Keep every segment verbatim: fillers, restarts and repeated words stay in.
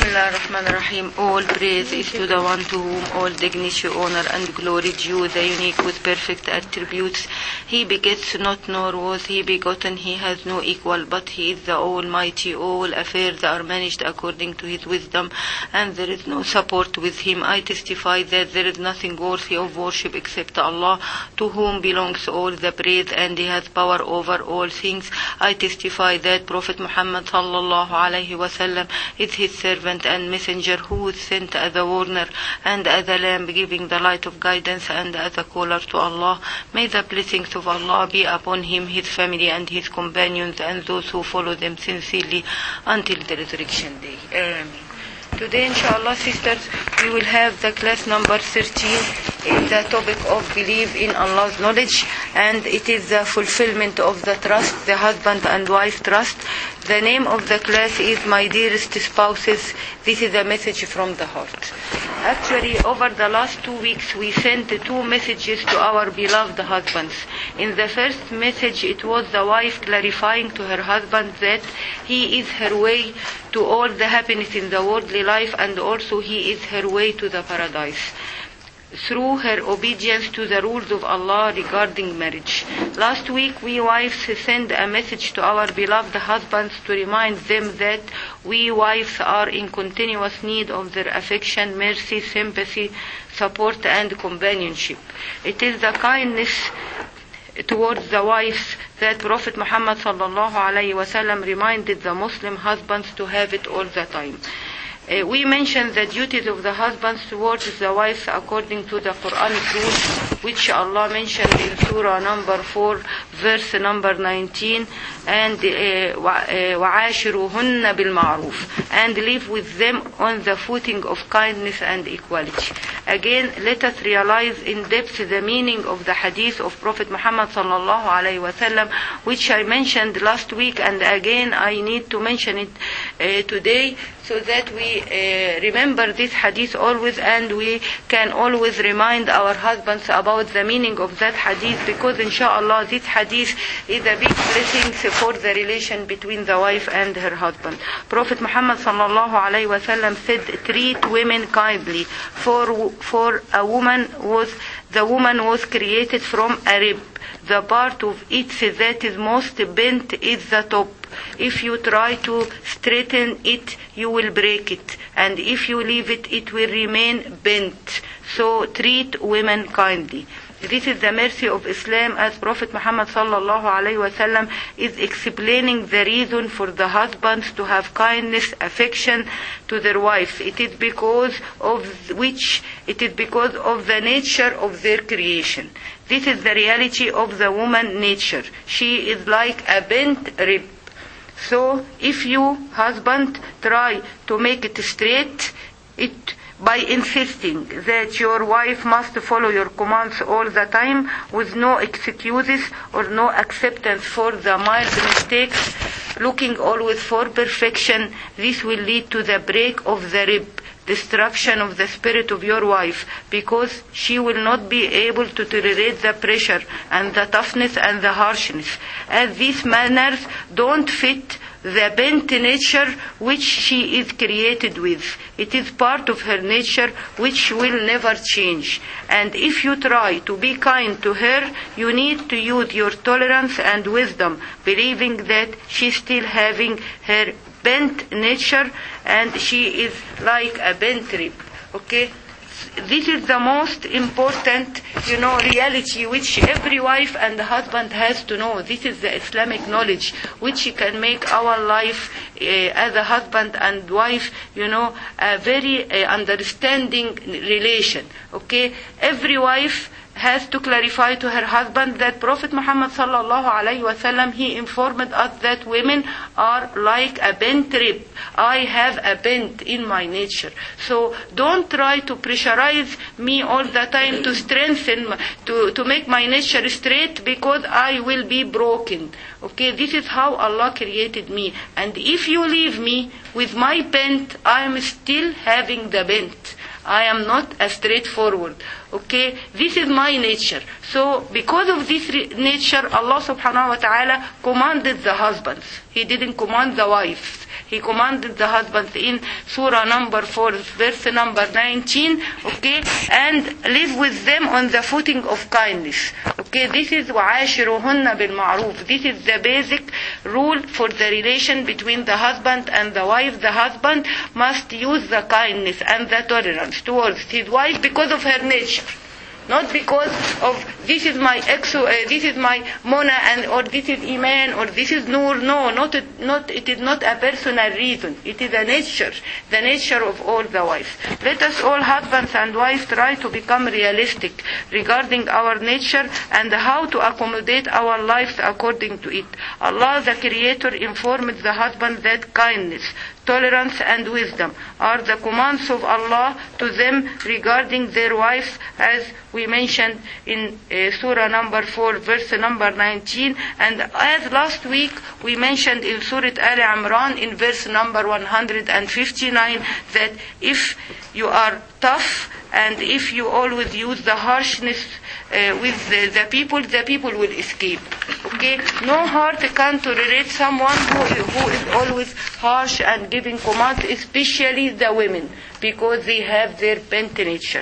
Bismillah ar-Rahman ar-Rahim. All praise is to the one to whom all dignity, honor and glory due, the unique with perfect attributes. He begets not, nor was he begotten. He has no equal, but he is the Almighty. All affairs are managed according to his wisdom, and there is no support with him. I testify that there is nothing worthy of worship except Allah, to whom belongs all the praise, and he has power over all things. I testify that Prophet Muhammad sallallahu alaihi wasallam is his servant and messenger, who was sent as a warner and as a lamp, giving the light of guidance, and as a caller to Allah. May the blessings of Allah be upon him, his family and his companions, and those who follow them sincerely until the resurrection day. Amen. Today, inshallah, sisters, we will have the class number thirteen. It's the topic of belief in Allah's knowledge, and it is the fulfillment of the trust, the husband and wife trust. The name of the class is My Dearest Spouses. This is a message from the heart. Actually, over the last two weeks, we sent two messages to our beloved husbands. In the first message, it was the wife clarifying to her husband that he is her way to all the happiness in the worldly life, and also he is her way to the paradise, through her obedience to the rules of Allah regarding marriage. Last week, we wives sent a message to our beloved husbands to remind them that we wives are in continuous need of their affection, mercy, sympathy, support, and companionship. It is the kindness towards the wives that Prophet Muhammad sallallahu alaihi wasallam reminded the Muslim husbands to have it all the time. Uh, we mentioned the duties of the husbands towards the wives according to the Quranic rules, which Allah mentioned in Surah number four, verse number nineteen, and وَعَاشِرُهُنَّ بِالْمَعْرُوفِ, and live with them on the footing of kindness and equality. Again, let us realize in depth the meaning of the hadith of Prophet Muhammad sallallahu alaihi wasallam, which I mentioned last week, and again I need to mention it uh, today, so that we uh, remember this hadith always, and we can always remind our husbands about the meaning of that hadith, because inshallah this hadith is a big blessing for the relation between the wife and her husband. Prophet Muhammad sallallahu alaihi wasallam said, treat women kindly, for for a woman was the woman was created from a rib. The part of it that is most bent is the top. If you try to straighten it, you will break it, and if you leave it, it will remain bent. So treat women kindly. This is the mercy of Islam, as Prophet Muhammad sallallahu alaihi wasallam is explaining the reason for the husbands to have kindness, affection to their wives. It is because of which it is because of the nature of their creation. This is the reality of the woman nature. She is like a bent rib. So if you, husband, try to make it straight, it by insisting that your wife must follow your commands all the time, with no excuses or no acceptance for the mild mistakes, looking always for perfection, this will lead to the break of the rib, destruction of the spirit of your wife, because she will not be able to tolerate the pressure and the toughness and the harshness, as these manners don't fit the bent nature which she is created with. It is part of her nature which will never change. And if you try to be kind to her, you need to use your tolerance and wisdom, believing that she's still having her bent nature, and she is like a bent rib. Okay? This is the most important, you know, reality which every wife and husband has to know. This is the Islamic knowledge which can make our life uh, as a husband and wife, you know, a very uh, understanding relation. Okay? Every wife has to clarify to her husband that Prophet Muhammad sallallahu alaihi wasallam, he informed us that women are like a bent rib. I have a bent in my nature. So don't try to pressurize me all the time to strengthen, to, to make my nature straight, because I will be broken. Okay, this is how Allah created me. And if you leave me with my bent, I am still having the bent. I am not a straightforward. Okay, this is my nature. So because of this re- nature, Allah subhanahu wa ta'ala commanded the husbands. He didn't command the wives. He commanded the husbands in Surah number four, verse number nineteen, okay, and live with them on the footing of kindness. Okay, this is وَعَاشِرُهُنَّ بِالْمَعْرُوفِ. This is the basic rule for the relation between the husband and the wife. The husband must use the kindness and the tolerance towards his wife because of her nature. Not because of this is my exo, uh, this is my mona, and or this is iman, or this is nur. No, not not. It is not a personal reason. It is a nature, the nature of all the wives. Let us all, husbands and wives, try to become realistic regarding our nature and how to accommodate our lives according to it. Allah, the Creator, informed the husband that kindness, tolerance and wisdom are the commands of Allah to them regarding their wives, as we mentioned in uh, Surah number four, verse number nineteen, and as last week we mentioned in Surah Al Imran in verse number one hundred fifty-nine, that if you are tough and if you always use the harshness uh, with the, the people, the people will escape. Okay? No heart can tolerate someone who, who is always harsh and giving commands, especially the women, because they have their bent nature.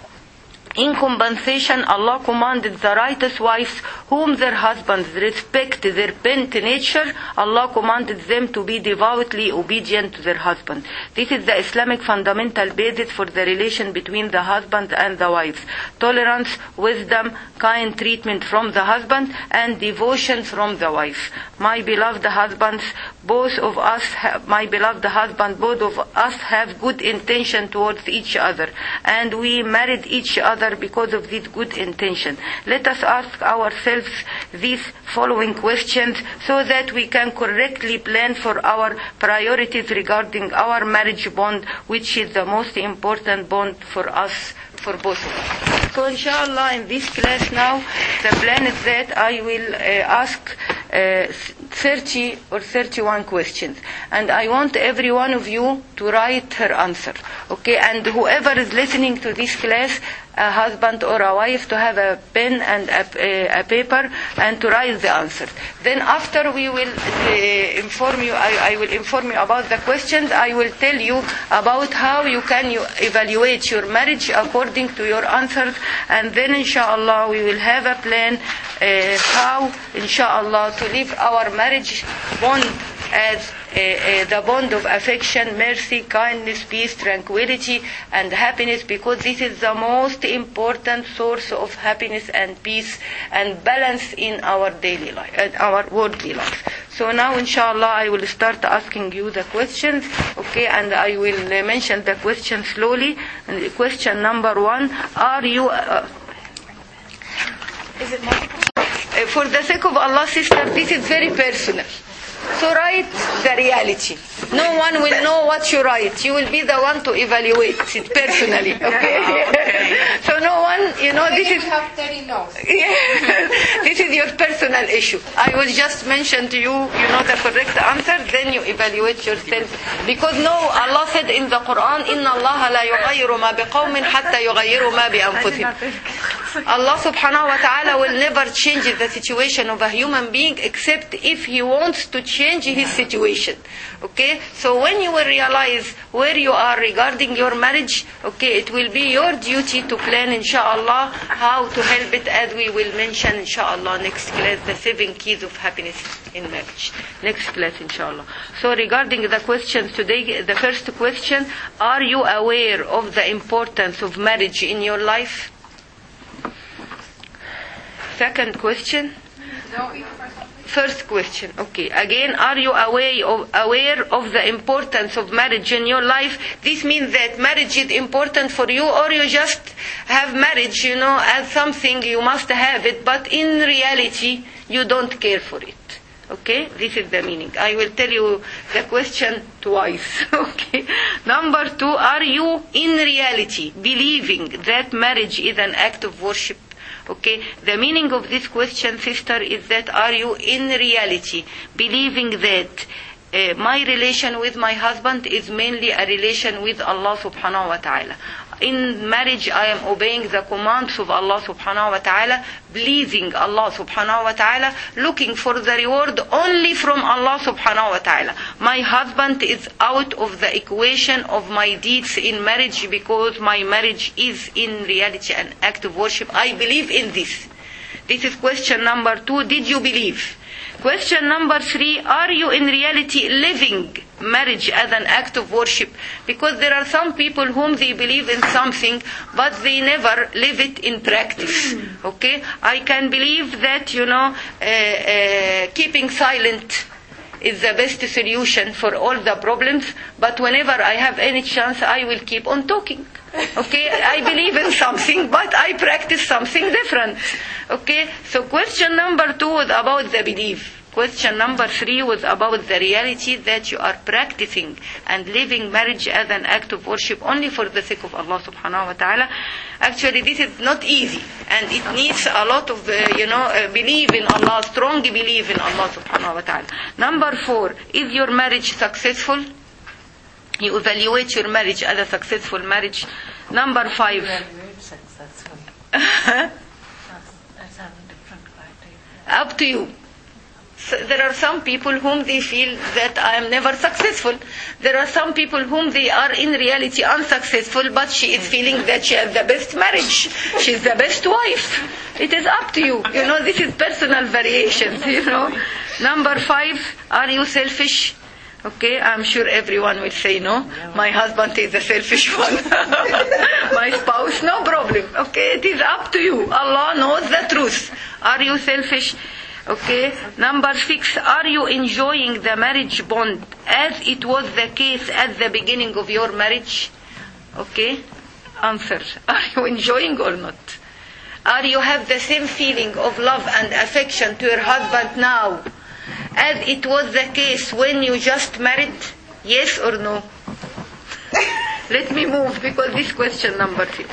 In compensation, Allah commanded the righteous wives whom their husbands respect their bent nature, Allah commanded them to be devoutly obedient to their husband. This is the Islamic fundamental basis for the relation between the husband and the wives. Tolerance, wisdom, kind treatment from the husband, and devotion from the wife. My beloved husbands, both of us, have, my beloved husband, both of us have good intention towards each other, and we married each other because of this good intention. Let us ask ourselves these following questions so that we can correctly plan for our priorities regarding our marriage bond, which is the most important bond for us, for both of us. So inshallah, in this class now, the plan is that I will uh, ask uh, thirty or thirty-one questions, and I want every one of you to write her answer. Okay, and whoever is listening to this class, a husband or a wife, to have a pen and a, a, a paper and to write the answers. Then after we will uh, inform you, I, I will inform you about the questions. I will tell you about how you can you evaluate your marriage according to your answers, and then inshallah we will have a plan uh, how inshallah to live our marriage bond as uh, uh, the bond of affection, mercy, kindness, peace, tranquility, and happiness, because this is the most important source of happiness and peace and balance in our daily life, uh, our worldly life. So now, inshallah, I will start asking you the questions, okay, and I will uh, mention the questions slowly. And question number one: Are you? Uh, is it multiple? Uh, for the sake of Allah, sister, this is very personal. So write the reality. No one will know what you write. You will be the one to evaluate it personally. Okay? Okay. So no one, you know, this is. Have thirty notes. This is your personal issue. I will just mention to you, you know, the correct answer. Then you evaluate yourself. Because no, Allah said in the Quran, "Inna Allah la yughayyiru ma biqawmin hatta yughayyiru ma bi anfusihim." Allah subhanahu wa ta'ala will never change the situation of a human being except if he wants to change his situation. Okay? So when you will realize where you are regarding your marriage, okay, it will be your duty to plan, inshallah, how to help it, as we will mention, inshallah, next class, the seven keys of happiness in marriage. Next class, inshallah. So regarding the questions today, the first question: are you aware of the importance of marriage in your life? Second question. No, First question, okay. Again, are you aware of, aware of the importance of marriage in your life? This means that marriage is important for you, or you just have marriage, you know, as something you must have it, but in reality, you don't care for it. Okay, this is the meaning. I will tell you the question twice. Okay. Number two, are you in reality believing that marriage is an act of worship? Okay, the meaning of this question, sister, is that are you in reality believing that uh, my relation with my husband is mainly a relation with Allah subhanahu wa ta'ala. In marriage, I am obeying the commands of Allah subhanahu wa ta'ala, pleasing Allah subhanahu wa ta'ala, looking for the reward only from Allah subhanahu wa ta'ala. My husband is out of the equation of my deeds in marriage because my marriage is in reality an act of worship. I believe in this. This is question number two. Did you believe? Question number three, are you in reality living marriage as an act of worship? Because there are some people whom they believe in something, but they never live it in practice. Okay? I can believe that, you know, uh, uh, keeping silent is the best solution for all the problems, but whenever I have any chance, I will keep on talking. Okay? I believe in something, but I practice something different. Okay? So question number two was about the belief. Question number three was about the reality that you are practicing and living marriage as an act of worship only for the sake of Allah subhanahu wa ta'ala. Actually, this is not easy, and it needs a lot of, uh, you know, uh, belief in Allah, strong belief in Allah subhanahu wa ta'ala. Number four, is your marriage successful? You evaluate your marriage as a successful marriage. Number five. Evaluate successful. that's, that's a different criteria. Up to you. So there are some people whom they feel that I am never successful. There are some people whom they are in reality unsuccessful, but she is feeling that she has the best marriage. She is the best wife. It is up to you. You know, this is personal variations, you know. Number five, are you selfish? Okay, I'm sure everyone will say no. My husband is the selfish one. My spouse, no problem. Okay, it is up to you. Allah knows the truth. Are you selfish? Okay. Number six, are you enjoying the marriage bond as it was the case at the beginning of your marriage? Okay. Answer. Are you enjoying or not? Are you have the same feeling of love and affection to your husband now as it was the case when you just married? Yes or no? Let me move because this question number six.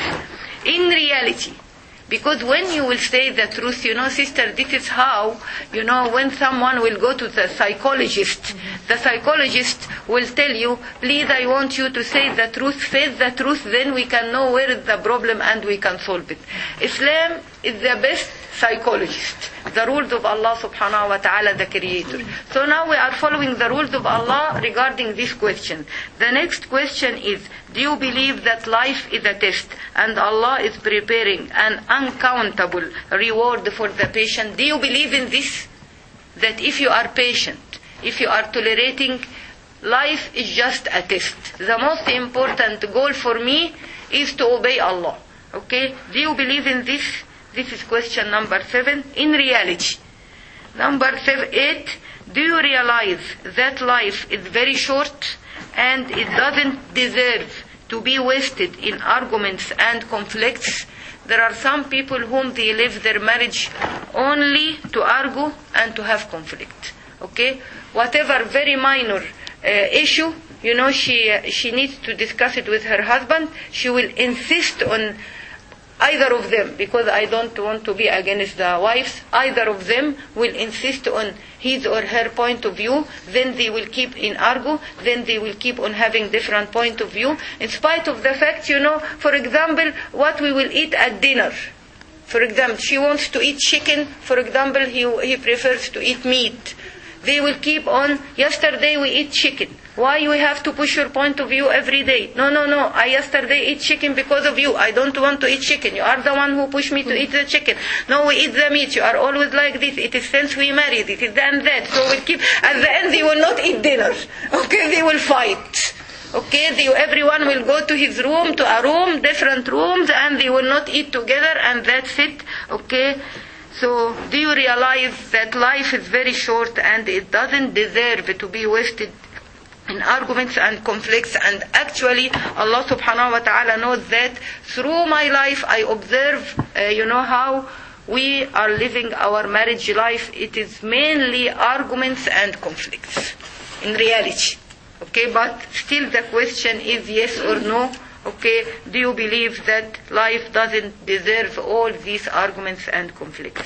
In reality, because when you will say the truth, you know, sister, this is how, you know, when someone will go to the psychologist, the psychologist will tell you, please, I want you to say the truth, say the truth, then we can know where is the problem and we can solve it. Islam is the best psychologist, the rules of Allah subhanahu wa ta'ala, the creator. So now we are following the rules of Allah regarding this question. The next question is, do you believe that life is a test and Allah is preparing an uncountable reward for the patient? Do you believe in this? That if you are patient, if you are tolerating, life is just a test. The most important goal for me is to obey Allah. Okay? Do you believe in this? This is question number seven. In reality. Number seven, eight, do you realize that life is very short and it doesn't deserve to be wasted in arguments and conflicts? There are some people whom they live their marriage only to argue and to have conflict. Okay? Whatever very minor uh, issue, you know, she uh, she needs to discuss it with her husband. She will insist on either of them, because I don't want to be against the wives, either of them will insist on his or her point of view, then they will keep in argue, then they will keep on having different point of view, in spite of the fact, you know, for example, what we will eat at dinner. For example, she wants to eat chicken, for example, he, he prefers to eat meat. They will keep on, yesterday we eat chicken. Why you have to push your point of view every day? No, no, no. I yesterday eat chicken because of you. I don't want to eat chicken. You are the one who pushed me to eat the chicken. No, we eat the meat. You are always like this. It is since we married. It is then that. So we keep, at the end they will not eat dinner. Okay, they will fight. Okay, they, everyone will go to his room, to a room, different rooms, and they will not eat together, and that's it. Okay. So, do you realize that life is very short and it doesn't deserve to be wasted in arguments and conflicts? And actually, Allah subhanahu wa ta'ala knows that through my life I observe, uh, you know, how we are living our marriage life. It is mainly arguments and conflicts in reality. Okay, but still the question is yes or no. Okay, do you believe that life doesn't deserve all these arguments and conflicts?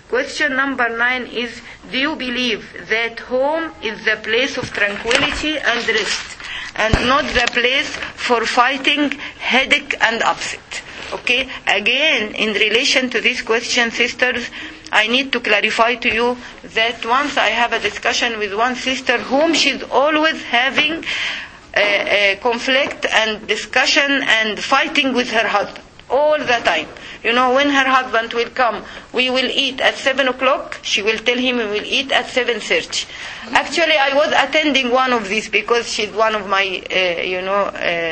Question number nine is, do you believe that home is the place of tranquility and rest, and not the place for fighting, headache, and upset? Okay, again, in relation to this question, sisters, I need to clarify to you that once I have a discussion with one sister whom she's always having a, a conflict and discussion and fighting with her husband all the time. You know, when her husband will come, we will eat at seven o'clock, she will tell him we will eat at seven thirty. Actually, I was attending one of these because she's one of my, uh, you know,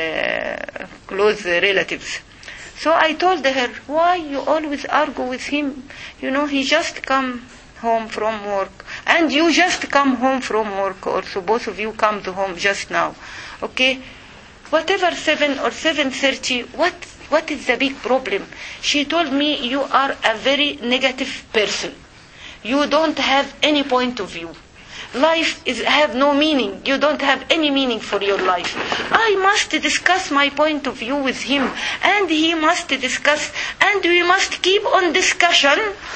uh, close relatives. So I told her, why you always argue with him? You know, he just come home from work. And you just come home from work also. Both of you come to home just now. Okay? Whatever, seven or seven thirty, what, what is the big problem? She told me, you are a very negative person. You don't have any point of view. Life is have no meaning. You don't have any meaning for your life. I must discuss my point of view with him, and he must discuss, and we must keep on discussion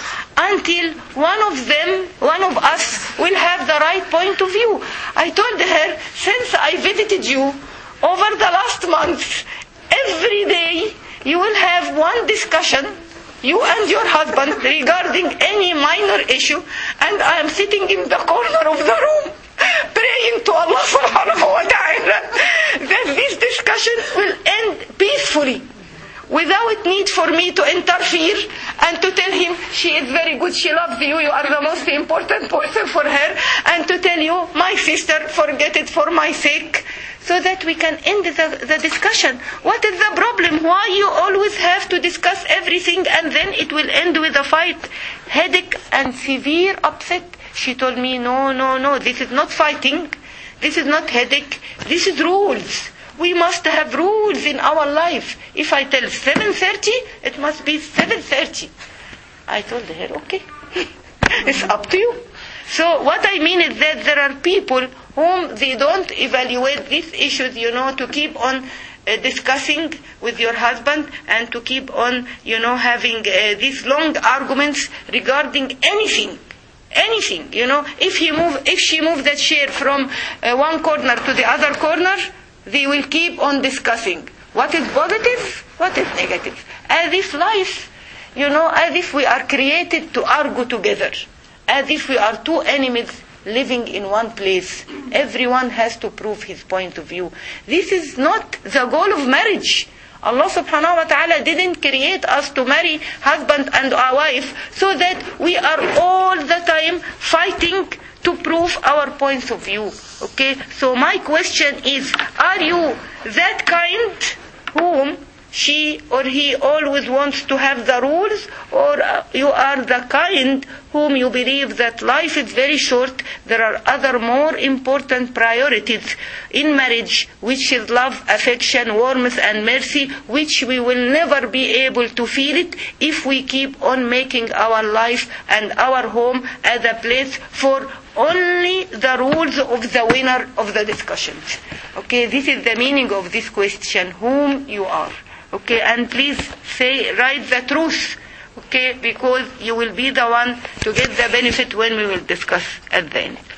until one of them, one of us, will have the right point of view. I told her, since I visited you over the last month, every day you will have one discussion, you and your husband, regarding any minor issue, and I am sitting in the corner of the room praying to Allah subhanahu wa ta'ala that this discussion will end peacefully, without need for me to interfere and to tell him she is very good, she loves you, you are the most important person for her, and to tell you, my sister, forget it for my sake, so that we can end the, the discussion. What is the problem? Why you always have to discuss everything and then it will end with a fight, headache, and severe upset? She told me, no, no, no, this is not fighting, this is not headache, this is rules. We must have rules in our life. If I tell seven thirty, it must be seven thirty. I told her, okay, it's up to you. So what I mean is that there are people whom they don't evaluate these issues, you know, to keep on uh, discussing with your husband and to keep on, you know, having uh, these long arguments regarding anything. Anything, you know. If he move, if she moves the chair from uh, one corner to the other corner, they will keep on discussing what is positive, what is negative. As if life, you know, as if we are created to argue together. As if we are two enemies living in one place. Everyone has to prove his point of view. This is not the goal of marriage. Allah subhanahu wa ta'ala didn't create us to marry husband and our wife so that we are all the time fighting to prove our points of view. Okay? So my question is, are you that kind whom she or he always wants to have the rules, or you are the kind whom you believe that life is very short, there are other more important priorities in marriage, which is love, affection, warmth, and mercy, which we will never be able to feel it if we keep on making our life and our home as a place for only the rules of the winner of the discussions. Okay, this is the meaning of this question, whom you are. Okay, and please say, write the truth, okay, because you will be the one to get the benefit when we will discuss at the end.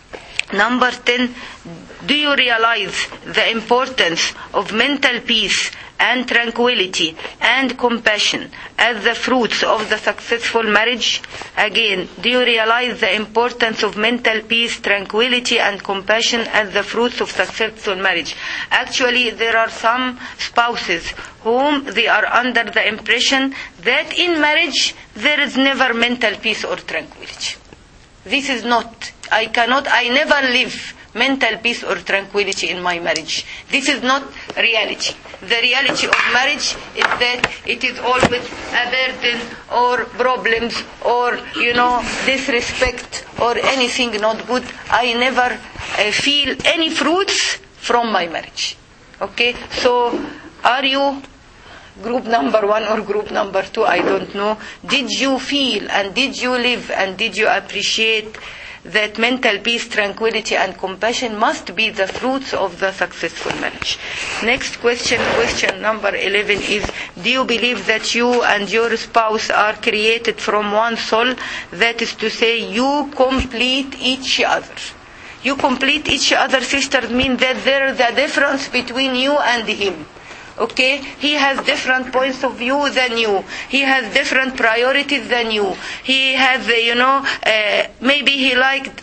Number ten, do you realize the importance of mental peace and tranquility and compassion as the fruits of the successful marriage? Again, do you realize the importance of mental peace, tranquility, and compassion as the fruits of successful marriage? Actually, there are some spouses whom they are under the impression that in marriage there is never mental peace or tranquility. This is not. I cannot, I never live mental peace or tranquility in my marriage. This is not reality. The reality of marriage is that it is always a burden or problems or, you know, disrespect or anything not good. I never uh, feel any fruits from my marriage. Okay? So, are you group number one or group number two? I don't know. Did you feel and did you live and did you appreciate that mental peace, tranquility, and compassion must be the fruits of the successful marriage. Next question, question number eleven is, do you believe that you and your spouse are created from one soul? That is to say, you complete each other. You complete each other, sisters, mean that there is a difference between you and him. Okay, he has different points of view than you. He has different priorities than you. He has, uh, you know, uh, maybe he liked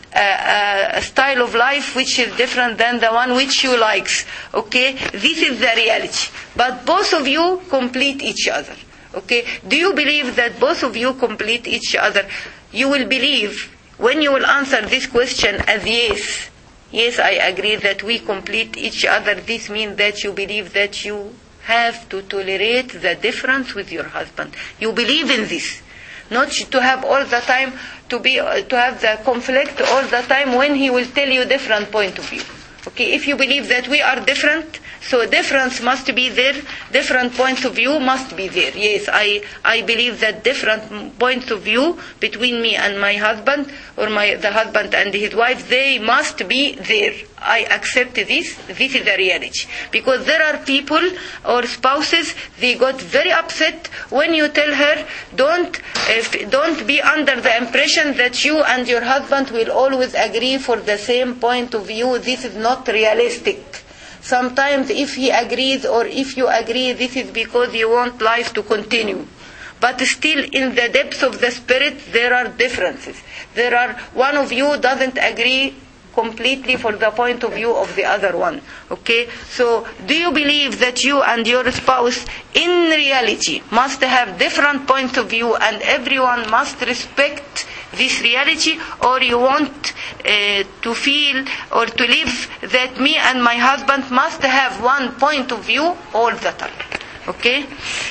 a, a style of life which is different than the one which you likes. Okay, this is the reality. But both of you complete each other. Okay, do you believe that both of you complete each other? You will believe when you will answer this question as yes. Yes, I agree that we complete each other. This means that you believe that you have to tolerate the difference with your husband. You believe in this. Not to have all the time, to be, to have the conflict all the time when he will tell you different point of view. Okay, if you believe that we are different, so difference must be there, different points of view must be there. Yes, I, I believe that different points of view between me and my husband, or my, the husband and his wife, they must be there. I accept this, this is the reality. Because there are people or spouses, they got very upset when you tell her, don't, if, don't be under the impression that you and your husband will always agree for the same point of view. This is not realistic. Sometimes if he agrees or if you agree, this is because you want life to continue. But still in the depths of the spirit, there are differences. There are, one of you doesn't agree completely for the point of view of the other one. Okay? So, do you believe that you and your spouse in reality must have different points of view and everyone must respect this reality, or you want uh, to feel or to live that me and my husband must have one point of view all the time? Okay?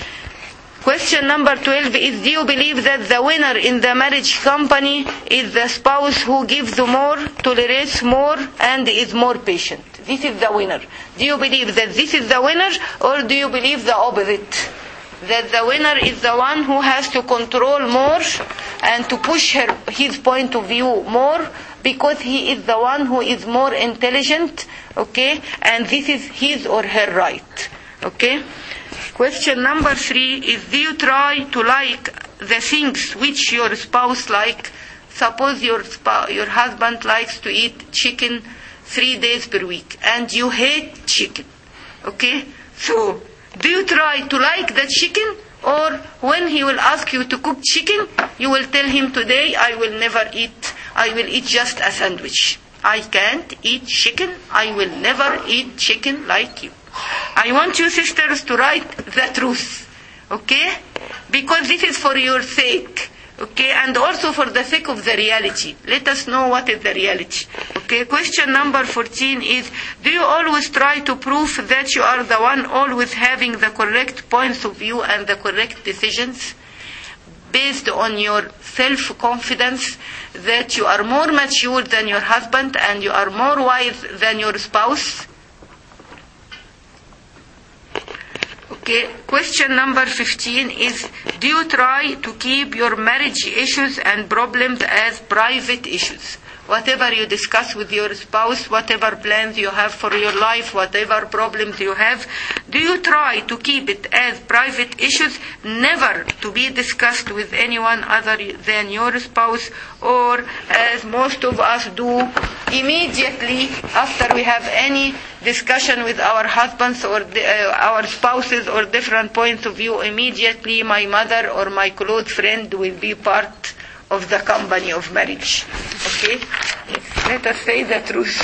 Question number twelve is, do you believe that the winner in the marriage company is the spouse who gives more, tolerates more, and is more patient? This is the winner. Do you believe that this is the winner, or do you believe the opposite? That the winner is the one who has to control more and to push her, his point of view more, because he is the one who is more intelligent, okay? And this is his or her right, okay? Question number three is, do you try to like the things which your spouse like? Suppose your spouse, your husband likes to eat chicken three days per week, and you hate chicken, okay? So, do you try to like the chicken, or when he will ask you to cook chicken, you will tell him, today I will never eat, I will eat just a sandwich. I can't eat chicken, I will never eat chicken like you. I want you sisters to write the truth, okay? Because this is for your sake, okay? And also for the sake of the reality. Let us know what is the reality. Okay, question number fourteen is, do you always try to prove that you are the one always having the correct points of view and the correct decisions? Based on your self-confidence that you are more mature than your husband and you are more wise than your spouse? Okay, question number fifteen is, do you try to keep your marriage issues and problems as private issues? Whatever you discuss with your spouse, whatever plans you have for your life, whatever problems you have, do you try to keep it as private issues, never to be discussed with anyone other than your spouse, or as most of us do, immediately after we have any discussion with our husbands or the, uh, our spouses or different points of view, immediately my mother or my close friend will be part of the company of marriage. Okay? Let us say the truth.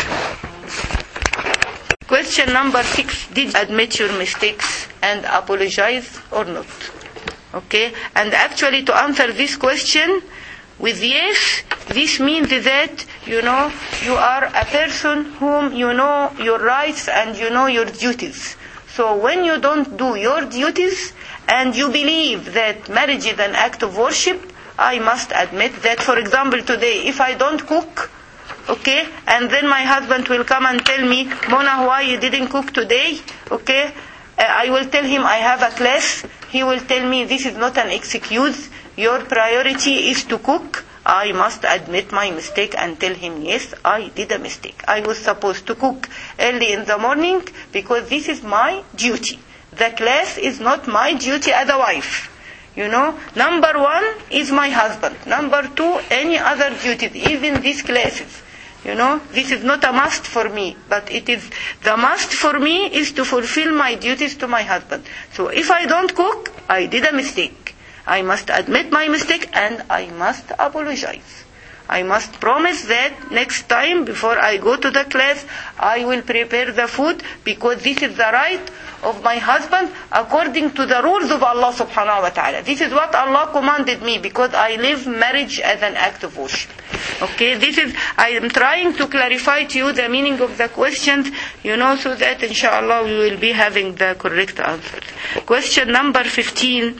Question number six, did you admit your mistakes and apologize or not? Okay? And actually to answer this question with yes, this means that, you know, you are a person whom you know your rights and you know your duties. So when you don't do your duties and you believe that marriage is an act of worship, I must admit that, for example, today, if I don't cook, okay, and then my husband will come and tell me, Mona, why you didn't cook today? Okay, uh, I will tell him I have a class. He will tell me, this is not an excuse. Your priority is to cook. I must admit my mistake and tell him, yes, I did a mistake. I was supposed to cook early in the morning because this is my duty. The class is not my duty as a wife. You know, number one is my husband. Number two, any other duties, even these classes. You know, this is not a must for me, but it is, the must for me is to fulfill my duties to my husband. So if I don't cook, I did a mistake. I must admit my mistake and I must apologize. I must promise that next time before I go to the class, I will prepare the food because this is the right of my husband according to the rules of Allah subhanahu wa ta'ala. This is what Allah commanded me because I live marriage as an act of worship. Okay, this is, I am trying to clarify to you the meaning of the questions, you know, so that inshallah we will be having the correct answers. Question number fifteen.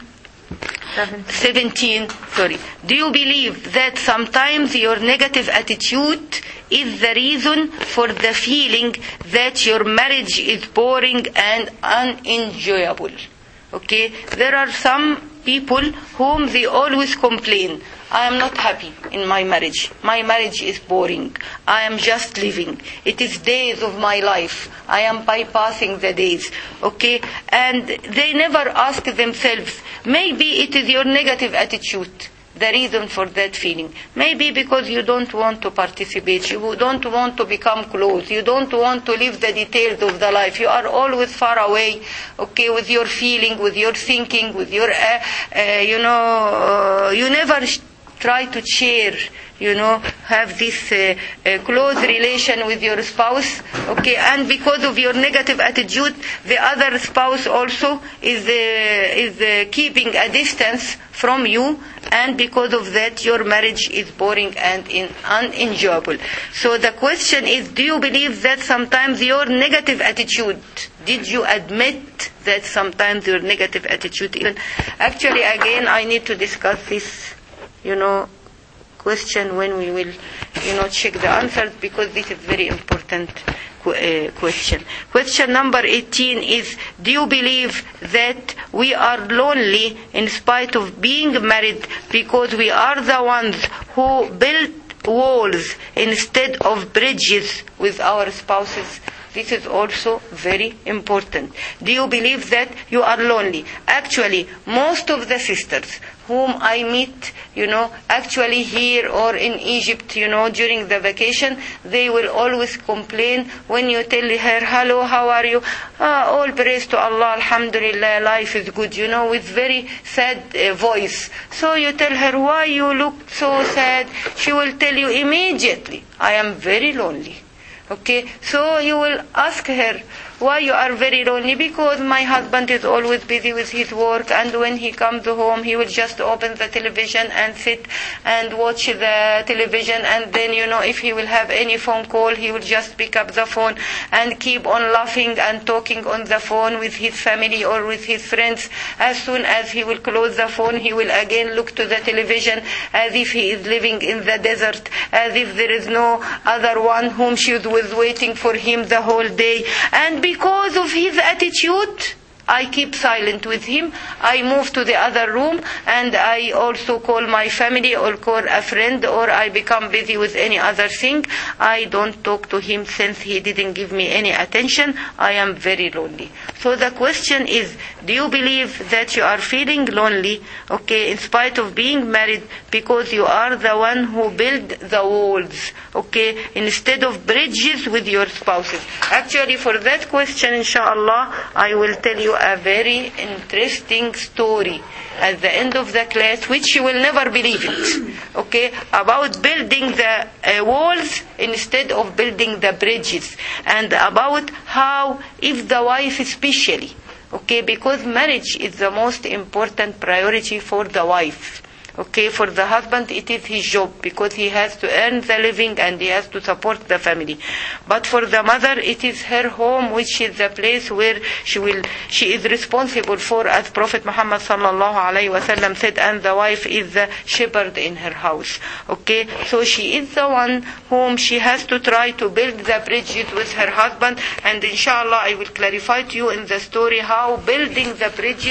seventeen, sorry. Do you believe that sometimes your negative attitude is the reason for the feeling that your marriage is boring and unenjoyable? Okay, there are some people whom they always complain, I am not happy in my marriage. My marriage is boring. I am just living. It is days of my life. I am bypassing the days. Okay? And they never ask themselves, maybe it is your negative attitude, the reason for that feeling. Maybe because you don't want to participate. You don't want to become close. You don't want to live the details of the life. You are always far away, okay, with your feeling, with your thinking, with your, uh, uh, you know, uh, you never sh- try to share, you know, have this uh, uh, close relation with your spouse, okay, and because of your negative attitude, the other spouse also is uh, is uh, keeping a distance from you, and because of that, your marriage is boring and in, unenjoyable. So the question is, do you believe that sometimes your negative attitude, did you admit that sometimes your negative attitude, even, actually again, I need to discuss this, you know, question when we will, you know, check the answers, because this is very important uh, question. Question number eighteen is, do you believe that we are lonely in spite of being married because we are the ones who build walls instead of bridges with our spouses? This is also very important. Do you believe that you are lonely? Actually, most of the sisters whom I meet, you know, actually here or in Egypt, you know, during the vacation, they will always complain when you tell her, hello, how are you? Ah, all praise to Allah, alhamdulillah, life is good, you know, with very sad uh, voice. So you tell her, why you look so sad? She will tell you immediately, I am very lonely. Okay, so you will ask her, why you are very lonely? Because my husband is always busy with his work, and when he comes home, he will just open the television and sit and watch the television, and then, you know, if he will have any phone call, he will just pick up the phone and keep on laughing and talking on the phone with his family or with his friends. As soon as he will close the phone, he will again look to the television as if he is living in the desert, as if there is no other one whom she was waiting for him the whole day. And because of his attitude, I keep silent with him. I move to the other room, and I also call my family or call a friend, or I become busy with any other thing. I don't talk to him since he didn't give me any attention. I am very lonely. So the question is, do you believe that you are feeling lonely, okay, in spite of being married, because you are the one who built the walls, okay, instead of bridges with your spouses? Actually, for that question, inshallah, I will tell you a very interesting story at the end of the class, which you will never believe it, okay, about building the uh, walls instead of building the bridges, and about how, if the wife especially, okay, because marriage is the most important priority for the wife. Okay, for the husband it is his job because he has to earn the living and he has to support the family. But for the mother it is her home, which is the place where she will she is responsible for, as Prophet Muhammad sallallahu alaihi wasallam said, and the wife is the shepherd in her house. Okay, so she is the one whom she has to try to build the bridges with her husband, and inshallah I will clarify to you in the story how building the bridges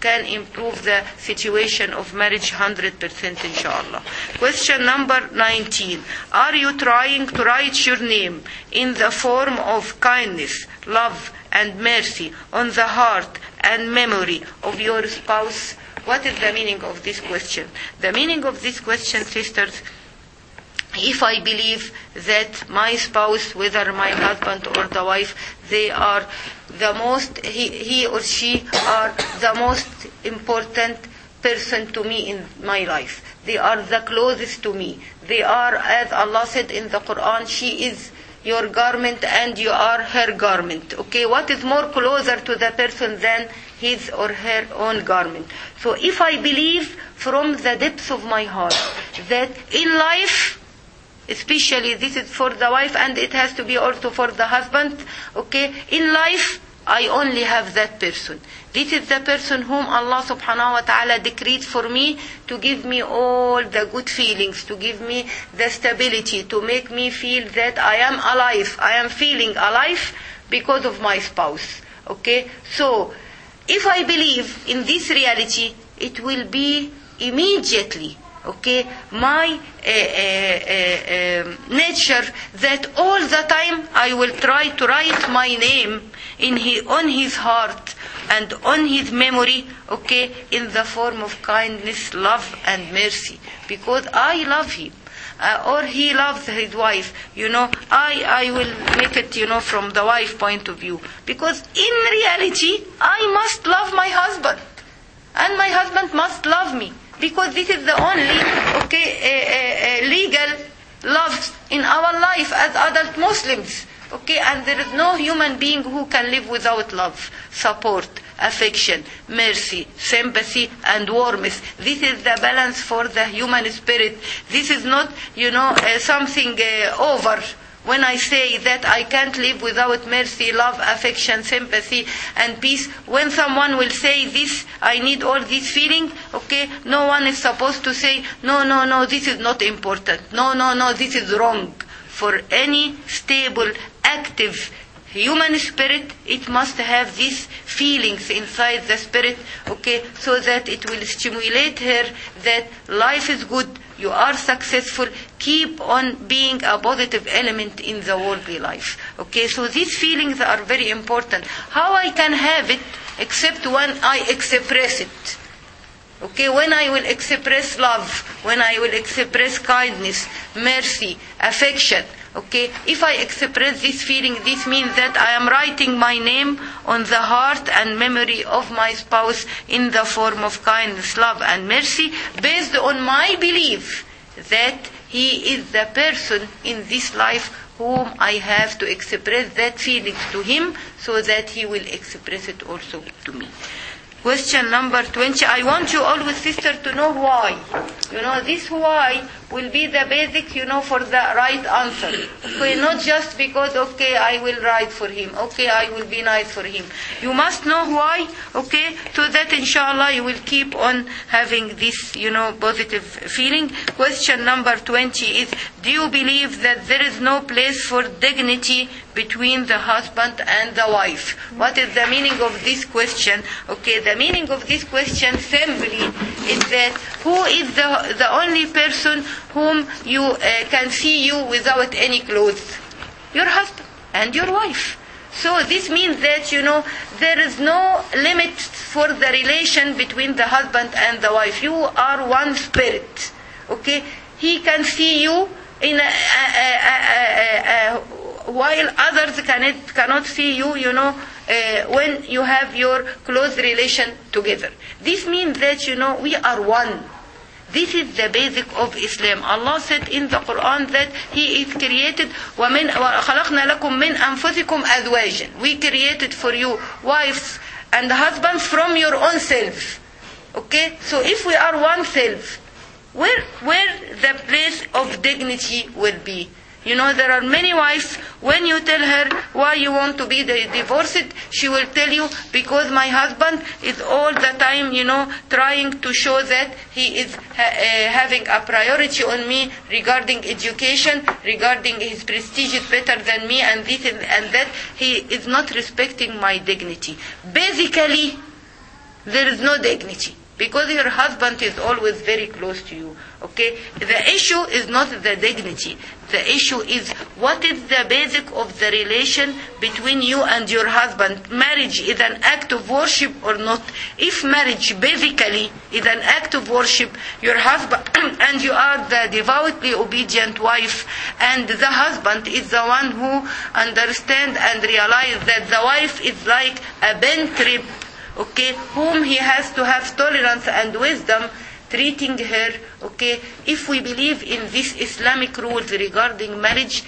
can improve the situation of marriage one hundred percent inshallah. Question number nineteen. Are you trying to write your name in the form of kindness, love and mercy on the heart and memory of your spouse? What is the meaning of this question? The meaning of this question, sisters, if I believe that my spouse, whether my husband or the wife, they are the most, he, he or she are the most important person to me in my life. They are the closest to me. They are, as Allah said in the Quran, she is your garment and you are her garment. Okay, what is more closer to the person than his or her own garment? So if I believe from the depths of my heart that in life, especially this is for the wife and it has to be also for the husband, okay, in life I only have that person. This is the person whom Allah subhanahu wa ta'ala decreed for me to give me all the good feelings, to give me the stability, to make me feel that I am alive. I am feeling alive because of my spouse. Okay? So, if I believe in this reality, it will be immediately, okay, my uh, uh, uh, nature that all the time I will try to write my name in his, on his heart and on his memory, okay, in the form of kindness, love and mercy, because I love him. Uh, or he loves his wife, you know, I, I will make it, you know, from the wife point of view. Because in reality, I must love my husband. And my husband must love me. Because this is the only, okay, uh, uh, uh, legal love in our life as adult Muslims. Okay, and there is no human being who can live without love, support, affection, mercy, sympathy, and warmth. This is the balance for the human spirit. This is not, you know, uh, something uh, over. When I say that I can't live without mercy, love, affection, sympathy, and peace, when someone will say this, I need all this feeling, okay, no one is supposed to say, no, no, no, this is not important. No, no, no, this is wrong. For any stable, active human spirit, it must have these feelings inside the spirit, okay, so that it will stimulate her that life is good, you are successful, keep on being a positive element in the worldly life. Okay, so these feelings are very important. How I can have it except when I express it. Okay, when I will express love, when I will express kindness, mercy, affection, okay, if I express this feeling, this means that I am writing my name on the heart and memory of my spouse in the form of kindness, love, and mercy, based on my belief that he is the person in this life whom I have to express that feeling to him, so that he will express it also to me. Question number twenty. I want you always, sister, to know why. You know, this why will be the basic, you know, for the right answer. Okay, not just because, okay, I will write for him. Okay, I will be nice for him. You must know why, okay, so that inshallah you will keep on having this, you know, positive feeling. Question number twenty is, do you believe that there is no place for dignity between the husband and the wife? What is the meaning of this question? Okay, the meaning of this question simply is that who is the, the only person whom you uh, can see you without any clothes? Your husband and your wife. So this means that, you know, there is no limit for the relation between the husband and the wife. You are one spirit. Okay? He can see you in a, a, a, a, a, while others cannot, cannot see you, you know, uh, when you have your close relation together. This means that, you know, we are one. This is the basic of Islam. Allah said in the Quran that He is created, وَمِنْ وَخَلَقْنَا لَكُم مِّنْ أَنفُسِكُمْ أَزْوَاجًا. We created for you wives and husbands from your own self. Okay? So if we are one self, where, where the place of dignity will be? You know, there are many wives, when you tell her why you want to be divorced, she will tell you, because my husband is all the time, you know, trying to show that he is ha- uh, having a priority on me regarding education, regarding his prestige is better than me, and this and that. He is not respecting my dignity. Basically, there is no dignity. Because your husband is always very close to you. Okay? The issue is not the dignity. The issue is what is the basic of the relation between you and your husband. Marriage is an act of worship or not. If marriage basically is an act of worship, your husband and you are the devoutly obedient wife, and the husband is the one who understands and realizes that the wife is like a bent rib, okay, whom he has to have tolerance and wisdom treating her, okay. If we believe in these Islamic rules regarding marriage,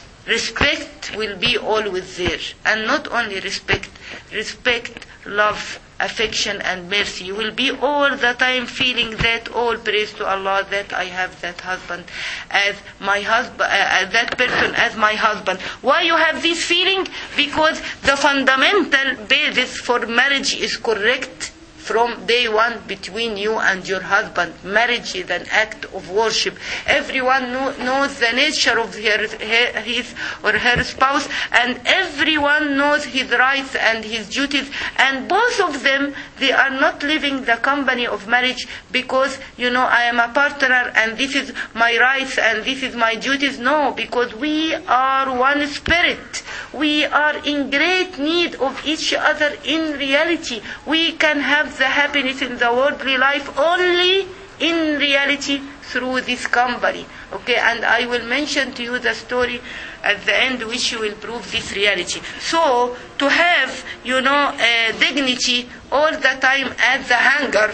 respect will be always there. And not only respect, respect, love, affection and mercy. You will be all the time feeling that, all praise to Allah that I have that husband as my husband, uh, that person as my husband. Why you have this feeling? Because the fundamental basis for marriage is correct from day one between you and your husband. Marriage is an act of worship. Everyone know, knows the nature of her, her, his or her spouse, and everyone knows his rights and his duties, and both of them, they are not living the company of marriage because, you know, I am a partner and this is my rights and this is my duties. No, because we are one spirit. We are in great need of each other in reality. We can have the happiness in the worldly life only in reality through this company. Okay, and I will mention to you the story at the end which will prove this reality. So, to have, you know, uh, dignity all the time as the hanger,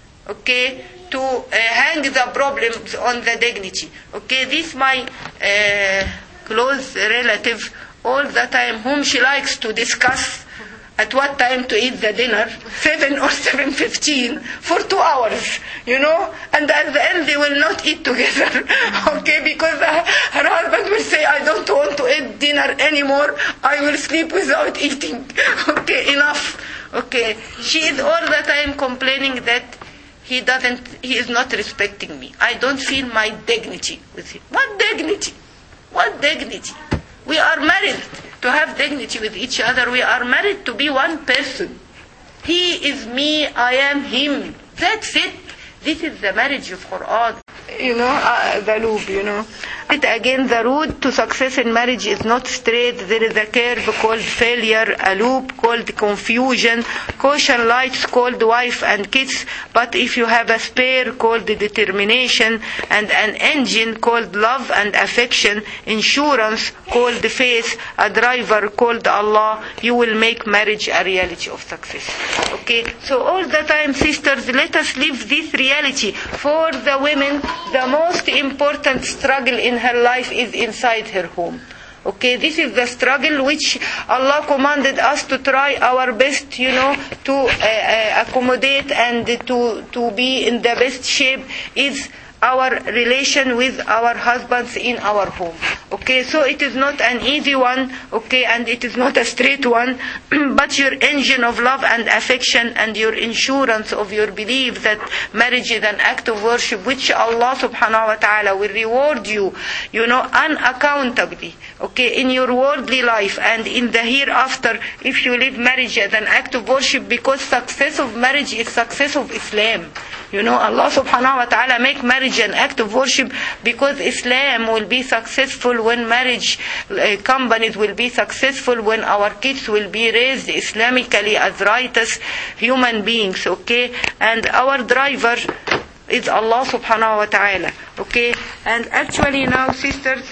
okay, to uh, hang the problems on the dignity. Okay, this my uh, close relative all the time, whom she likes to discuss at what time to eat the dinner, seven or seven fifteen, for two hours, you know, and at the end they will not eat together, okay, because uh, her husband will say, I don't want to eat dinner anymore, I will sleep without eating, okay, enough, okay. She is all the time complaining that he doesn't, he is not respecting me. I don't feel my dignity with him. What dignity? What dignity? We are married to have dignity with each other. We are married to be one person. He is me, I am him. That's it. This is the marriage of Quran. You know, uh, the loop, you know. It again, the road to success in marriage is not straight. There is a curve called failure, a loop called confusion, caution lights called wife and kids. But if you have a spare called determination, and an engine called love and affection, insurance called faith, a driver called Allah, you will make marriage a reality of success. Okay? So all the time, sisters, let us live this reality. For the women, the most important struggle in her life is inside her home. Okay, this is the struggle which Allah commanded us to try our best, you know, to uh, uh, accommodate and to, to be in the best shape, is our relation with our husbands in our home. Okay, so it is not an easy one, okay, and it is not a straight one, but your engine of love and affection and your insurance of your belief that marriage is an act of worship which Allah subhanahu wa ta'ala will reward you, you know, unaccountably, okay, in your worldly life and in the hereafter if you live marriage as an act of worship, because success of marriage is success of Islam. You know, Allah subhanahu wa ta'ala make marriage an act of worship because Islam will be successful when marriage uh, companies will be successful, when our kids will be raised Islamically as righteous human beings, okay? And our driver is Allah subhanahu wa ta'ala, okay? And actually now, sisters,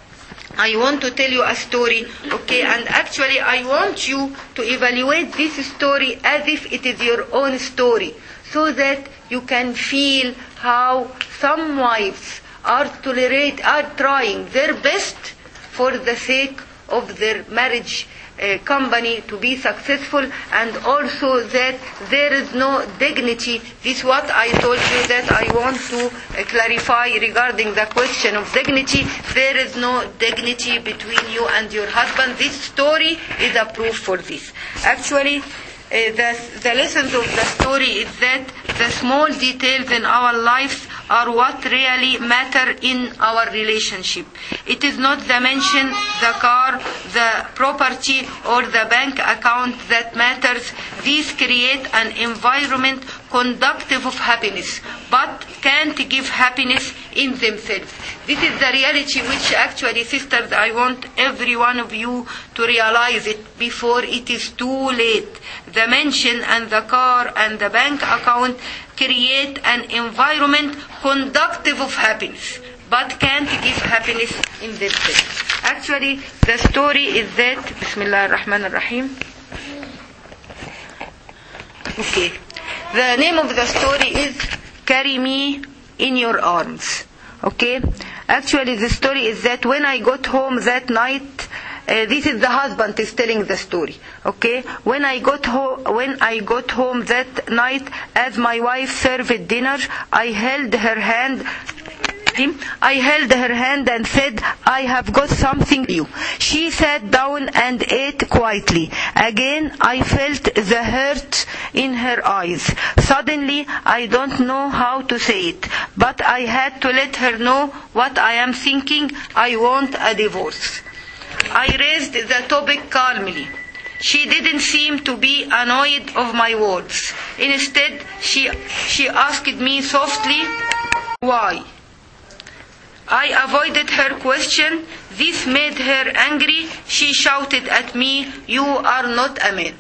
I want to tell you a story, okay? And actually I want you to evaluate this story as if it is your own story, so that you can feel how some wives are tolerate, are trying their best for the sake of their marriage uh, company to be successful, and also that there is no dignity. This is what I told you that I want to uh, clarify regarding the question of dignity. There is no dignity between you and your husband. This story is a proof for this. Actually, Uh, the, the lessons of the story is that the small details in our lives are what really matter in our relationship. It is not the mansion, the car, the property, or the bank account that matters. These create an environment conducive of happiness, but can't give happiness in themselves. This is the reality which actually, sisters, I want every one of you to realize it before it is too late. The mansion and the car and the bank account create an environment conducive of happiness, but can't give happiness in themselves. Actually, the story is that, Bismillah ar-Rahman ar-Rahim. Okay. The name of the story is Carry Me in Your Arms. Okay? Actually, the story is that when I got home that night, uh, this is the husband is telling the story. Okay? When I got home, when I got home that night, as my wife served dinner, I held her hand. I held her hand and said, I have got something for you. She sat down and ate quietly. Again, I felt the hurt in her eyes. Suddenly, I don't know how to say it, but I had to let her know what I am thinking. I want a divorce. I raised the topic calmly. She didn't seem to be annoyed of my words. Instead, she, she asked me softly, why? I avoided her question. This made her angry. She shouted at me, you are not a man.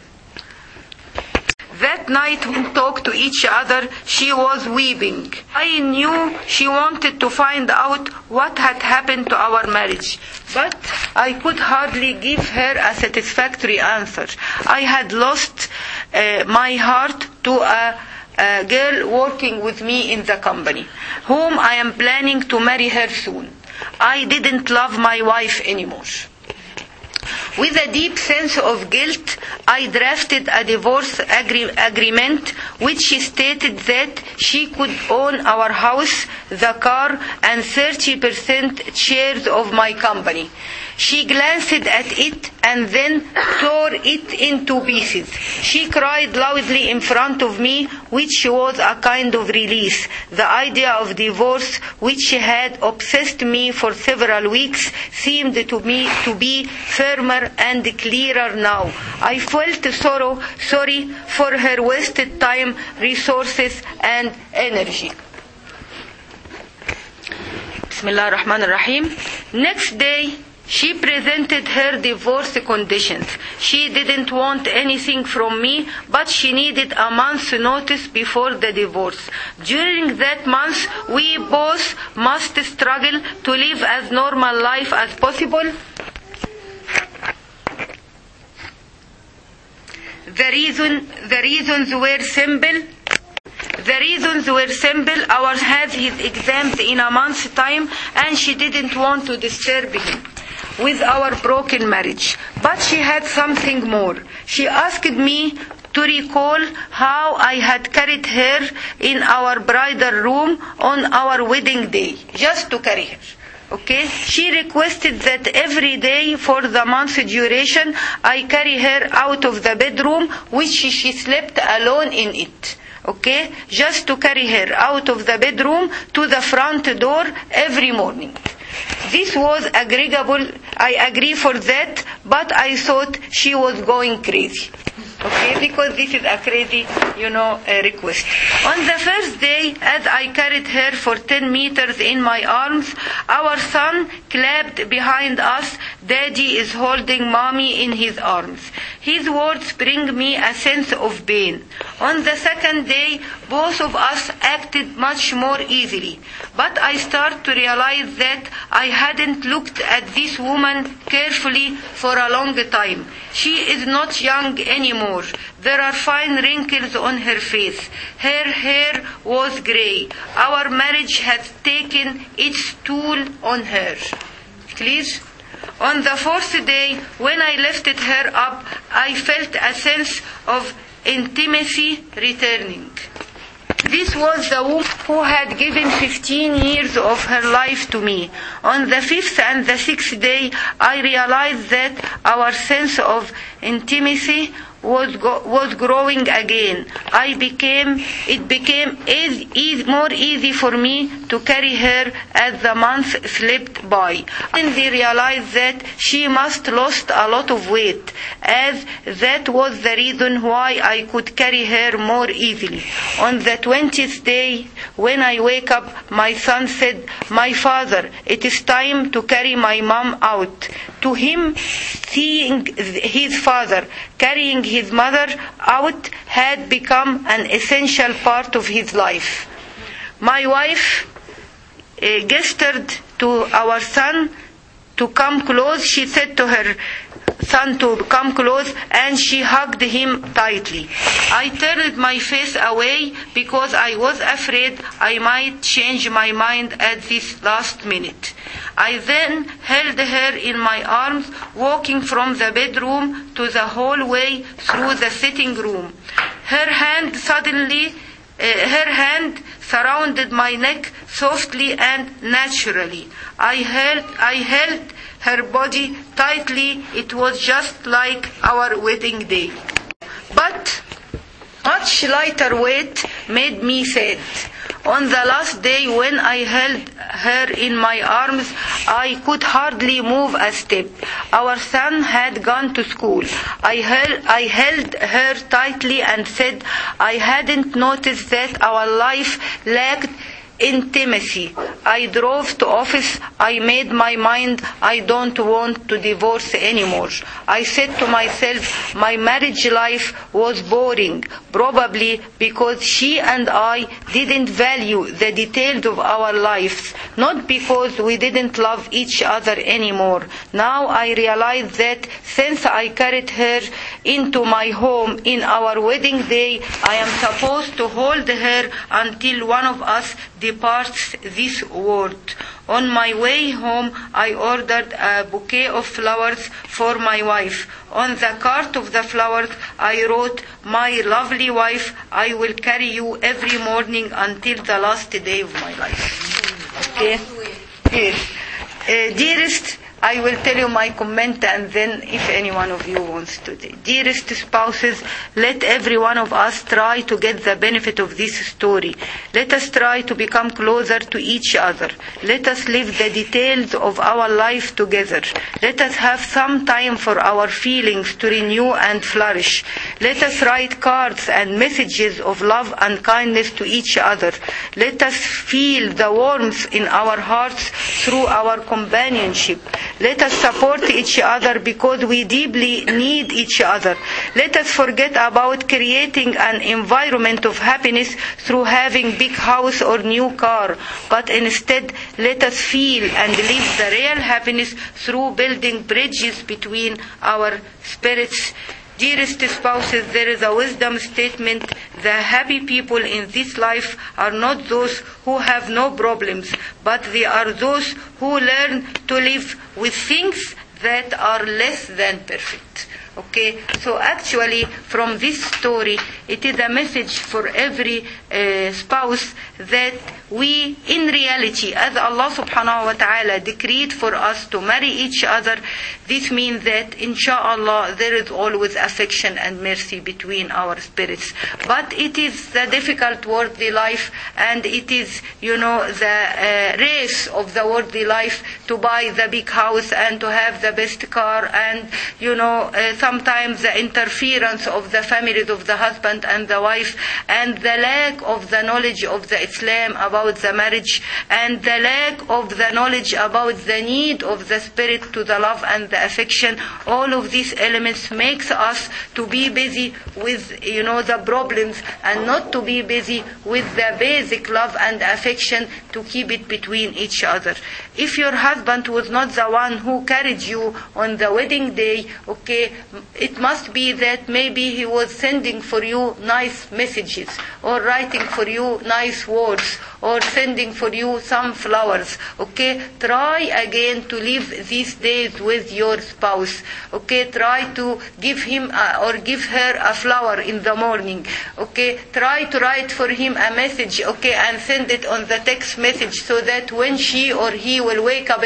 That night we talked to each other. She was weeping. I knew she wanted to find out what had happened to our marriage, but I could hardly give her a satisfactory answer. I had lost uh, my heart to a a girl working with me in the company, whom I am planning to marry her soon. I didn't love my wife anymore. With a deep sense of guilt, I drafted a divorce agree- agreement which stated that she could own our house, the car, and thirty percent shares of my company. She glanced at it and then tore it into pieces. She cried loudly in front of me, which was a kind of release. The idea of divorce, which had obsessed me for several weeks, seemed to me to be firmer and clearer now. I felt sorrow, sorry for her wasted time, resources, and energy. Bismillah ar-Rahman ar-Rahim. Next day, she presented her divorce conditions. She didn't want anything from me, but she needed a month's notice before the divorce. During that month, we both must struggle to live as normal life as possible. The reason, the reasons were simple. The reasons were simple. Ours had his exams in a month's time, and she didn't want to disturb him with our broken marriage. But she had something more. She asked me to recall how I had carried her in our bridal room on our wedding day, just to carry her. Okay? She requested that every day for the month's duration, I carry her out of the bedroom, which she slept alone in it. Okay? Just to carry her out of the bedroom to the front door every morning. This was agreeable. I agree for that, but I thought she was going crazy. Okay, because this is a crazy, you know, uh, request. On the first day, as I carried her for ten meters in my arms, our son clapped behind us, Daddy is holding Mommy in his arms. His words bring me a sense of pain. On the second day, both of us acted much more easily. But I start to realize that I hadn't looked at this woman carefully for a long time. She is not young anymore. There are fine wrinkles on her face. Her hair was grey. Our marriage has taken its toll on her. Clear? On the fourth day, when I lifted her up, I felt a sense of intimacy returning. This was the woman who had given fifteen years of her life to me. On the fifth and the sixth day, I realized that our sense of intimacy was go- was growing again. I became it became easy, easy, more easy for me to carry her as the months slipped by. I didn't realize that she must lost a lot of weight, as that was the reason why I could carry her more easily. On the twentieth day, when I wake up, my son said, "My father, it is time to carry my mom out." To him, seeing his father carrying his mother out had become an essential part of his life. My wife uh, gestured to our son to come close. She said to her son to come close, and she hugged him tightly. I turned my face away because I was afraid I might change my mind at this last minute. I then held her in my arms, walking from the bedroom to the hallway through the sitting room. Her hand suddenly, uh, her hand surrounded my neck softly and naturally. I held, I held her body tightly. It was just like our wedding day. But much lighter weight made me sad. On the last day when I held her in my arms, I could hardly move a step. Our son had gone to school. I held, I held her tightly and said I hadn't noticed that our life lacked intimacy. I drove to office. I made my mind I don't want to divorce anymore. I said to myself my marriage life was boring, probably because she and I didn't value the details of our lives, not because we didn't love each other anymore. Now I realize that since I carried her into my home in our wedding day, I am supposed to hold her until one of us departs this world. On my way home, I ordered a bouquet of flowers for my wife. On the cart of the flowers, I wrote, "My lovely wife, I will carry you every morning until the last day of my life." Okay? Yes. Uh, dearest, I will tell you my comment, and then if any one of you wants to. Dearest spouses, let every one of us try to get the benefit of this story. Let us try to become closer to each other. Let us live the details of our life together. Let us have some time for our feelings to renew and flourish. Let us write cards and messages of love and kindness to each other. Let us feel the warmth in our hearts through our companionship. Let us support each other because we deeply need each other. Let us forget about creating an environment of happiness through having big house or new car, but instead let us feel and live the real happiness through building bridges between our spirits. Dearest spouses, there is a wisdom statement. The happy people in this life are not those who have no problems, but they are those who learn to live with things that are less than perfect. Okay, so actually from this story, it is a message for every uh, spouse that we, in reality, as Allah subhanahu wa ta'ala decreed for us to marry each other, this means that inshallah there is always affection and mercy between our spirits. But it is the difficult worldly life, and it is, you know, the uh, race of the worldly life to buy the big house and to have the best car, and, you know, uh, sometimes the interference of the families of the husband and the wife, and the lack of the knowledge of the Islam about the marriage, and the lack of the knowledge about the need of the spirit to the love and the affection. All of these elements makes us to be busy with, you know, the problems, and not to be busy with the basic love and affection to keep it between each other. If your husband was not the one who carried you on the wedding day, okay, it must be that maybe he was sending for you nice messages, or writing for you nice words, or sending for you some flowers. Okay, try again to live these days with your spouse. Okay, try to give him a, or give her a flower in the morning. Okay, try to write for him a message, okay, and send it on the text message, so that when she or he will wake up in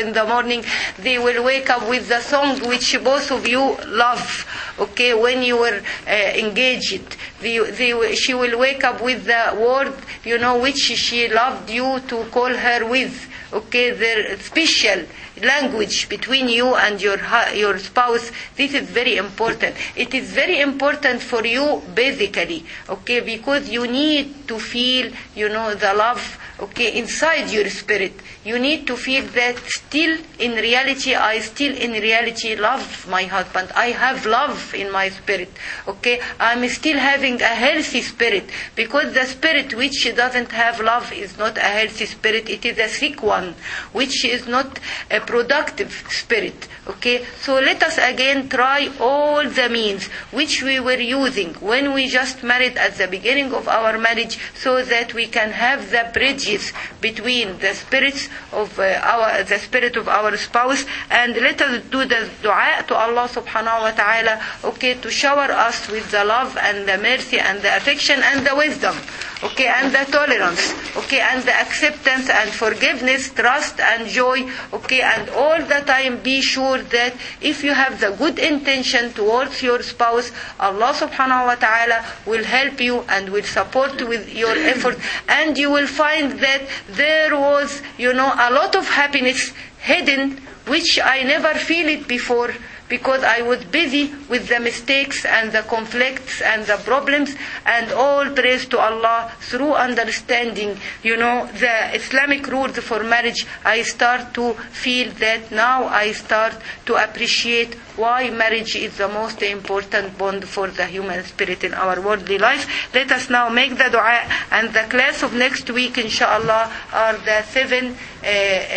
in the morning, they will wake up with the song which both of you love. Okay, when you were uh, engaged, they, they, she will wake up with the word, you know, which she loved you to call her with. Okay, their special language between you and your your spouse. This is very important. It is very important for you basically, okay, because you need to feel, you know, the love, okay, inside your spirit. You need to feel that still in reality, I still in reality love my husband. I have love in my spirit, okay. I'm still having a healthy spirit, because the spirit which doesn't have love is not a healthy spirit. It is a sick one, which is not a productive spirit, okay. So let us again try all the means which we were using when we just married at the beginning of our marriage, so that we can have the bridges between the spirits of uh, our the spirit of our spouse. And let us do the dua to Allah subhanahu wa ta'ala, okay, to shower us with the love and the mercy and the affection and the wisdom, okay, and the tolerance, okay, and the acceptance and forgiveness, trust and joy, okay. And all the time be sure that if you have the good intention towards your spouse, Allah subhanahu wa ta'ala will help you and will support with your effort, and you will find that there was, you know, a lot of happiness hidden, which I never feel it before, because I was busy with the mistakes and the conflicts and the problems. And all praise to Allah, through understanding, you know, the Islamic rules for marriage, I start to feel that now I start to appreciate why marriage is the most important bond for the human spirit in our worldly life. Let us now make the dua, and the class of next week, inshallah, are the seven uh, uh,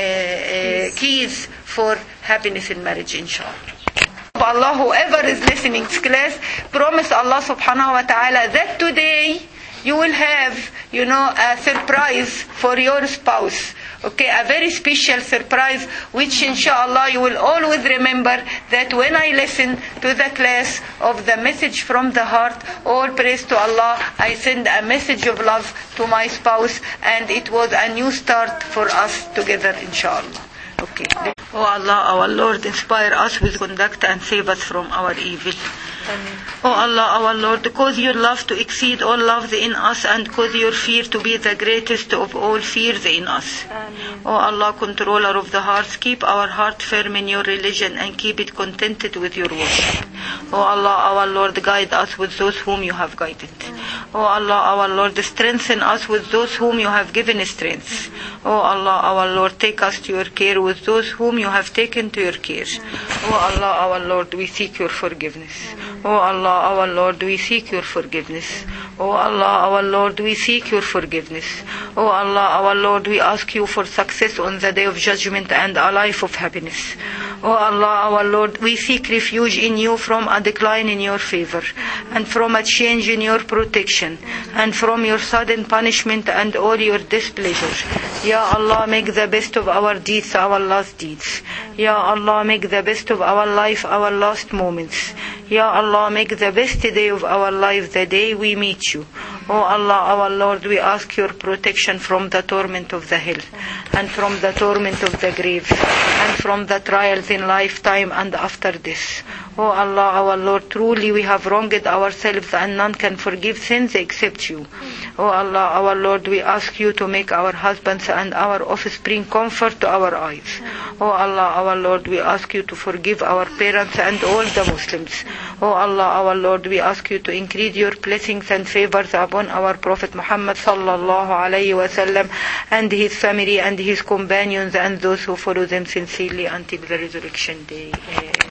uh, keys for happiness in marriage, inshallah. Allah, whoever is listening to class, promise Allah subhanahu wa ta'ala that today you will have, you know, a surprise for your spouse. Okay, a very special surprise, which inshallah you will always remember that when I listen to the class of the message from the heart, all praise to Allah, I send a message of love to my spouse, and it was a new start for us together, inshallah. Okay. Oh Allah, our Lord, inspire us with conduct and save us from our evil. Amen. Oh Allah, our Lord, cause your love to exceed all love in us, and cause your fear to be the greatest of all fears in us. Amen. Oh Allah, controller of the hearts, keep our heart firm in your religion and keep it contented with your worship. Oh Allah, our Lord, guide us with those whom you have guided. Oh Allah, our Lord, strengthen us with those whom you have given strength. Oh Allah, our Lord, take us to your care with those whom you have taken to your care. Oh Allah, our Lord, we seek your forgiveness. Oh Allah, our Lord, we seek your forgiveness. Oh Allah, our Lord, we seek your forgiveness. Oh Allah, our Lord, we ask you for success on the day of judgment and a life of happiness. Oh Allah, our Lord, we seek refuge in you from a decline in your favor, and from a change in your protection, and from your sudden punishment and all your displeasure. Ya Allah, make the best of our deeds our last deeds. Ya Allah, make the best of our life our last moments. Ya Allah, make the best day of our life the day we meet you. Oh Allah, our Lord, we ask your protection from the torment of the hell, and from the torment of the grave, and from the trials in lifetime and after this. Oh Allah, our Lord, truly we have wronged ourselves, and none can forgive sins except you. Oh Allah, our Lord, we ask you to make our husbands and our offspring comfort to our eyes. Oh Allah, our Lord, we ask you to forgive our parents and all the Muslims. Oh Allah, our Lord, we ask you to increase your blessings and favors upon our Prophet Muhammad sallallahu alayhi wa sallam, and his family and his companions and those who follow them sincerely until the resurrection day.